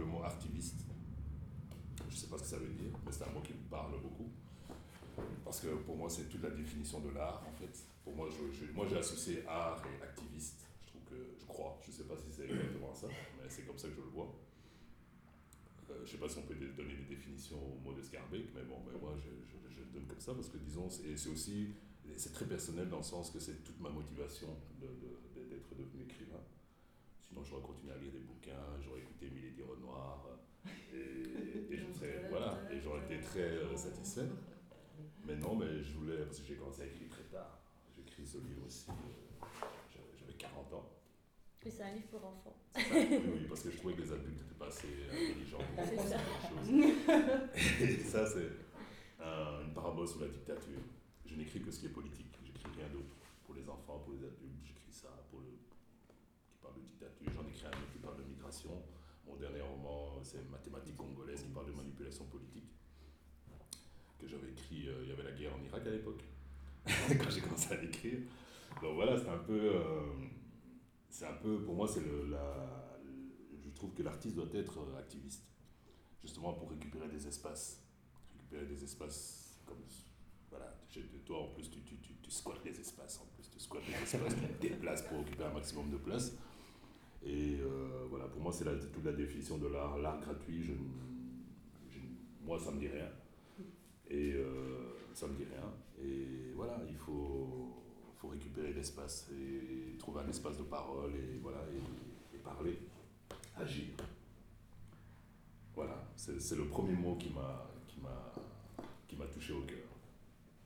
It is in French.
le mot artiviste. Je ne sais pas ce que ça veut dire, mais c'est un mot qui me parle beaucoup. Parce que pour moi, c'est toute la définition de l'art, en fait. Pour moi, moi j'ai associé art et activiste. Je crois, je ne sais pas si c'est exactement ça, mais c'est comme ça que je le vois. Je ne sais pas si on peut donner des définitions au mot de Scarbeck, mais bon, ben moi je le donne comme ça parce que disons, c'est aussi, c'est très personnel dans le sens que c'est toute ma motivation d'être devenu écrivain. Sinon, j'aurais continué à lire des bouquins, j'aurais écouté Milady Renoir, et j'aurais été très satisfait. Mais non, mais je voulais, parce que j'ai commencé à écrire très tard. J'ai écrit ce livre aussi, j'avais 40 ans. Et c'est un livre pour enfants. Oui, parce que je trouvais que les adultes n'étaient pas assez intelligents pour faire certaines choses. Et ça, c'est une parabole sur la dictature. Je n'écris que ce qui est politique, j'écris rien d'autre. Pour les enfants, pour les adultes, j'écris ça qui parle de dictature. J'en écris un autre qui parle de migration. Mon dernier roman, c'est Mathématiques congolaises, qui parle de manipulation politique, que j'avais écrit, il y avait la guerre en Irak à l'époque, quand j'ai commencé à l'écrire. Donc voilà, c'est un peu, pour moi, je trouve que l'artiste doit être activiste, justement pour récupérer des espaces. Récupérer des espaces comme, voilà, toi en plus, tu squattes les espaces, tu te déplaces pour occuper un maximum de place. Et voilà, pour moi, c'est toute la définition de l'art. L'art gratuit, moi, ça me dit rien. Et ça me dit rien. Et voilà, il faut récupérer l'espace et trouver un espace de parole et voilà, et parler, agir. Voilà, c'est le premier mot qui m'a touché au cœur.